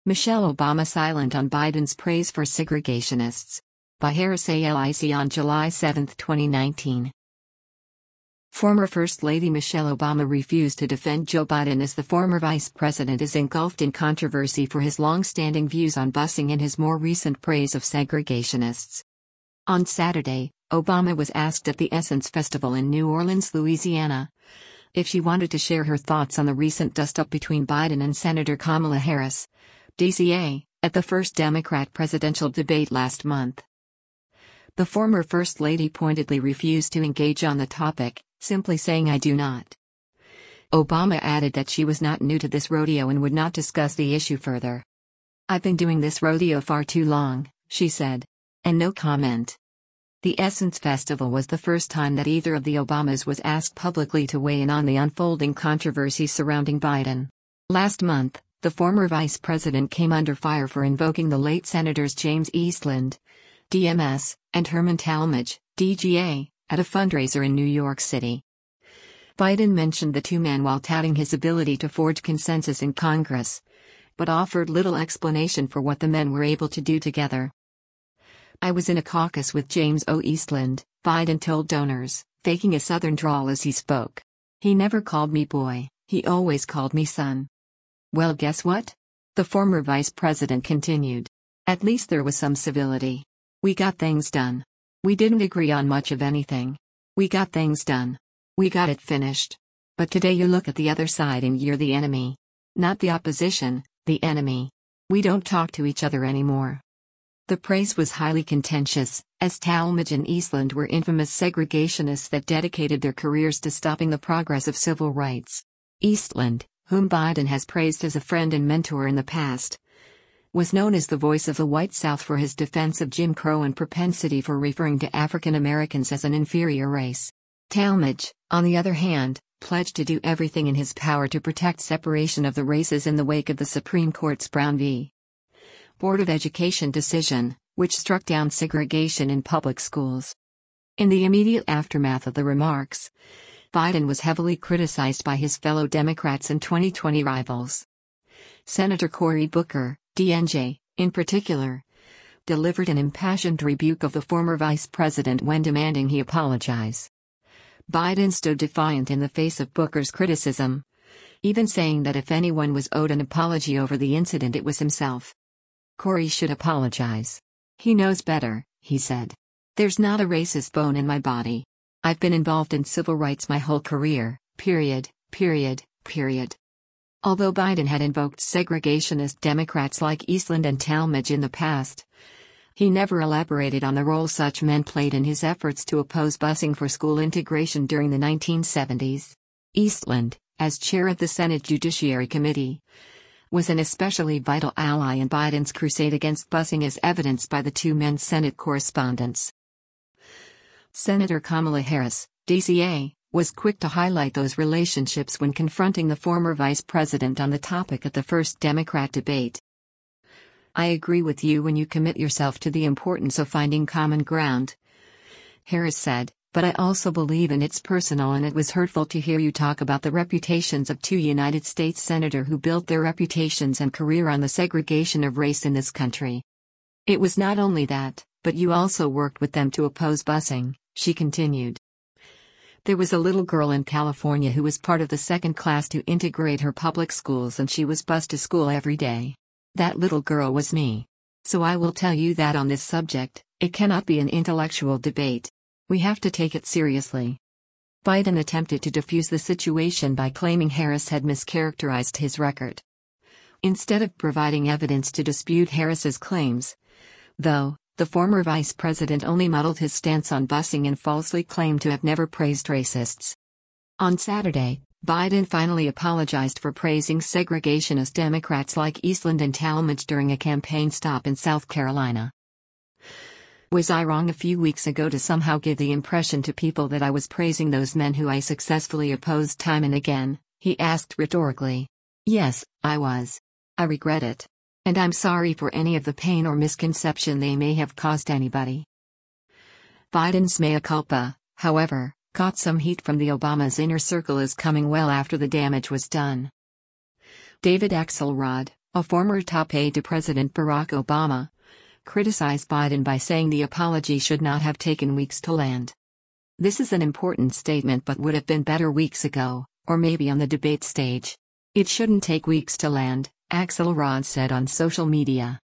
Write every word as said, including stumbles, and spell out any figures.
Michelle Obama silent on Biden's praise for segregationists. By Harris Alic on July seventh, twenty nineteen. Former First Lady Michelle Obama refused to defend Joe Biden as the former vice president is engulfed in controversy for his long-standing views on busing and his more recent praise of segregationists. On Saturday, Obama was asked at the Essence Festival in New Orleans, Louisiana, if she wanted to share her thoughts on the recent dust-up between Biden and Senator Kamala Harris, D C A, at the first Democrat presidential debate last month. The former First Lady pointedly refused to engage on the topic, simply saying "I do not." Obama added that she was not new to this rodeo and would not discuss the issue further. "I've been doing this rodeo far too long," she said. And no comment. The Essence Festival was the first time that either of the Obamas was asked publicly to weigh in on the unfolding controversy surrounding Biden. Last month, the former vice president came under fire for invoking the late Senators James Eastland, D M S, and Herman Talmadge, D G A, at a fundraiser in New York City. Biden mentioned the two men while touting his ability to forge consensus in Congress, but offered little explanation for what the men were able to do together. "I was in a caucus with James O. Eastland," Biden told donors, faking a southern drawl as he spoke. "He never called me boy, he always called me son." "Well, guess what?" the former vice president continued. "At least there was some civility. We got things done. We didn't agree on much of anything. We got things done. We got it finished. But today you look at the other side and you're the enemy. Not the opposition, the enemy. We don't talk to each other anymore." The praise was highly contentious, as Talmadge and Eastland were infamous segregationists that dedicated their careers to stopping the progress of civil rights. Eastland, whom Biden has praised as a friend and mentor in the past, was known as the voice of the white South for his defense of Jim Crow and propensity for referring to African Americans as an inferior race. Talmadge, on the other hand, pledged to do everything in his power to protect separation of the races in the wake of the Supreme Court's Brown v. Board of Education decision, which struck down segregation in public schools. In the immediate aftermath of the remarks, Biden was heavily criticized by his fellow Democrats and twenty twenty rivals. Senator Cory Booker, D N J, in particular, delivered an impassioned rebuke of the former vice president when demanding he apologize. Biden stood defiant in the face of Booker's criticism, even saying that if anyone was owed an apology over the incident, it was himself. "Cory should apologize. He knows better," he said. "There's not a racist bone in my body. I've been involved in civil rights my whole career, period, period, period." Although Biden had invoked segregationist Democrats like Eastland and Talmadge in the past, he never elaborated on the role such men played in his efforts to oppose busing for school integration during the nineteen seventies. Eastland, as chair of the Senate Judiciary Committee, was an especially vital ally in Biden's crusade against busing, as evidenced by the two men's Senate correspondence. Senator Kamala Harris, D C A, was quick to highlight those relationships when confronting the former vice president on the topic at the first Democrat debate. "I agree with you when you commit yourself to the importance of finding common ground," Harris said, "but I also believe in it's personal, and it was hurtful to hear you talk about the reputations of two United States senators who built their reputations and career on the segregation of race in this country. It was not only that, but you also worked with them to oppose busing," she continued. "There was a little girl in California who was part of the second class to integrate her public schools, and she was bused to school every day. That little girl was me. So I will tell you that on this subject, it cannot be an intellectual debate. We have to take it seriously." Biden attempted to defuse the situation by claiming Harris had mischaracterized his record. Instead of providing evidence to dispute Harris's claims, though, the former vice president only muddled his stance on busing and falsely claimed to have never praised racists. On Saturday, Biden finally apologized for praising segregationist Democrats like Eastland and Talmadge during a campaign stop in South Carolina. "Was I wrong a few weeks ago to somehow give the impression to people that I was praising those men who I successfully opposed time and again?" he asked rhetorically. "Yes, I was. I regret it. And I'm sorry for any of the pain or misconception they may have caused anybody." Biden's mea culpa, however, caught some heat from the Obamas' inner circle as coming well after the damage was done. David Axelrod, A former top aide to President Barack Obama criticized Biden by saying the apology should not have taken weeks to land. "This is an important statement but would have been better weeks ago, or maybe on the debate stage. It shouldn't take weeks to land," Axelrod said on social media.